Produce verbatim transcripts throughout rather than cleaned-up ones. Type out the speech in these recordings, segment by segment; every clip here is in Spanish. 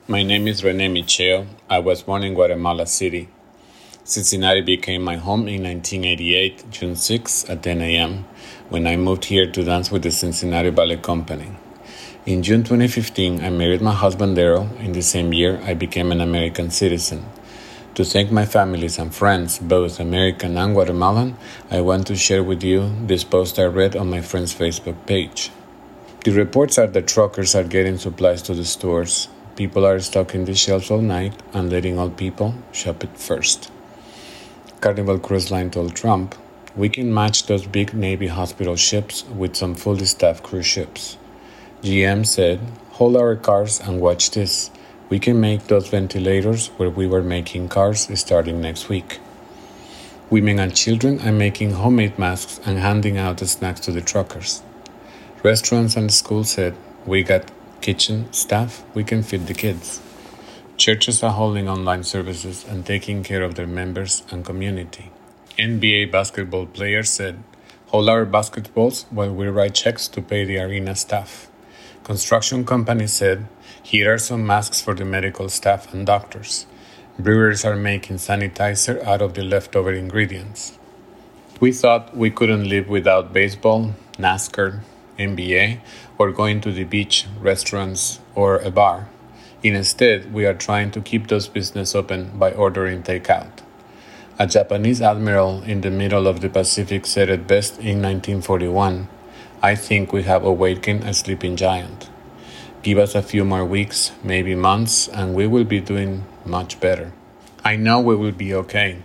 My name is Rene Micheo. I was born in Guatemala City. Cincinnati became my home in nineteen eighty-eight, June sixth at ten a.m., when I moved here to dance with the Cincinnati Ballet Company. In June twenty fifteen, I married my husband Daryl. In the same year, I became an American citizen. To thank my families and friends, both American and Guatemalan, I want to share with you this post I read on my friend's Facebook page. The reports are that truckers are getting supplies to the stores. People are stocking the shelves all night and letting all people shop it first. Carnival Cruise Line told Trump, "We can match those big Navy hospital ships with some fully staffed cruise ships." G M said, "Hold our cars and watch this. We can make those ventilators where we were making cars starting next week." Women and children are making homemade masks and handing out the snacks to the truckers. Restaurants and schools said, "We got kitchen staff, we can feed the kids." Churches are holding online services and taking care of their members and community. N B A basketball players said, "Hold our basketballs while we write checks to pay the arena staff." Construction companies said, "Here are some masks for the medical staff and doctors." Brewers are making sanitizer out of the leftover ingredients. We thought we couldn't live without baseball, NASCAR, N B A, or going to the beach, restaurants, or a bar. Instead, we are trying to keep those businesses open by ordering takeout. A Japanese admiral in the middle of the Pacific said it best in nineteen forty-one, "I think we have awakened a sleeping giant. Give us a few more weeks, maybe months, and we will be doing much better. I know we will be okay."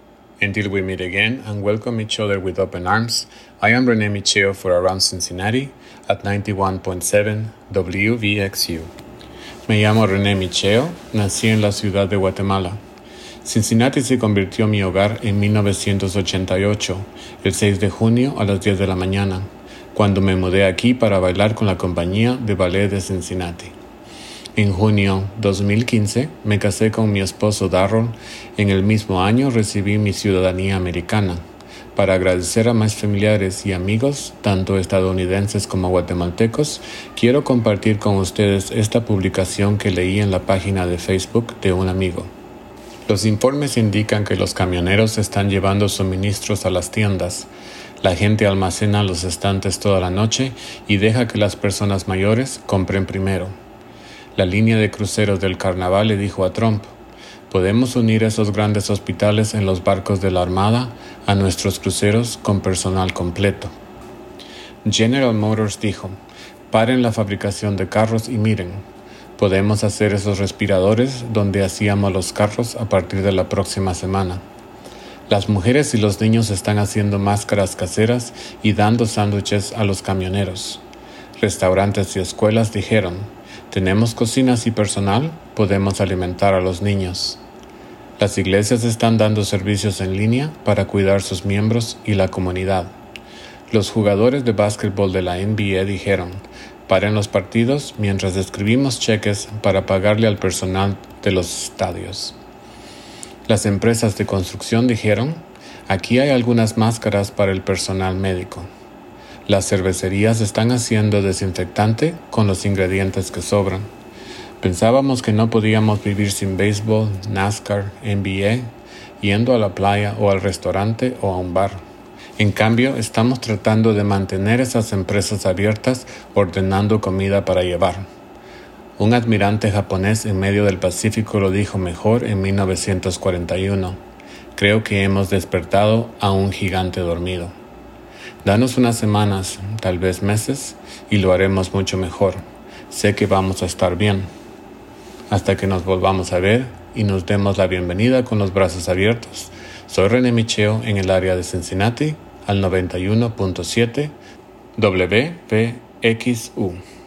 Until we meet again and welcome each other with open arms, I am Rene Micheo for Around Cincinnati at ninety-one point seven W V X U. Me llamo Rene Micheo, nací en la ciudad de Guatemala. Cincinnati se convirtió en mi hogar en mil novecientos ochenta y ocho, el seis de junio a las diez de la mañana, cuando me mudé aquí para bailar con la compañía de ballet de Cincinnati. En junio dos mil quince me casé con mi esposo Darryl. En el mismo año recibí mi ciudadanía americana. Para agradecer a mis familiares y amigos, tanto estadounidenses como guatemaltecos, quiero compartir con ustedes esta publicación que leí en la página de Facebook de un amigo. Los informes indican que los camioneros están llevando suministros a las tiendas. La gente almacena los estantes toda la noche y deja que las personas mayores compren primero. La línea de cruceros del carnaval le dijo a Trump, "Podemos unir esos grandes hospitales en los barcos de la Armada a nuestros cruceros con personal completo." General Motors dijo, "Paren la fabricación de carros y miren, podemos hacer esos respiradores donde hacíamos los carros a partir de la próxima semana." Las mujeres y los niños están haciendo máscaras caseras y dando sándwiches a los camioneros. Restaurantes y escuelas dijeron, "Tenemos cocinas y personal, podemos alimentar a los niños." Las iglesias están dando servicios en línea para cuidar sus miembros y la comunidad. Los jugadores de básquetbol de la N B A dijeron, "Paren los partidos mientras escribimos cheques para pagarle al personal de los estadios." Las empresas de construcción dijeron, "Aquí hay algunas máscaras para el personal médico." Las cervecerías están haciendo desinfectante con los ingredientes que sobran. Pensábamos que no podíamos vivir sin béisbol, NASCAR, N B A, yendo a la playa o al restaurante o a un bar. En cambio, estamos tratando de mantener esas empresas abiertas ordenando comida para llevar. Un admirante japonés en medio del Pacífico lo dijo mejor en mil novecientos cuarenta y uno. "Creo que hemos despertado a un gigante dormido. Danos unas semanas, tal vez meses, y lo haremos mucho mejor. Sé que vamos a estar bien. Hasta que nos volvamos a ver y nos demos la bienvenida con los brazos abiertos. Soy Rene Micheo en el área de Cincinnati al noventa y uno punto siete W V X U."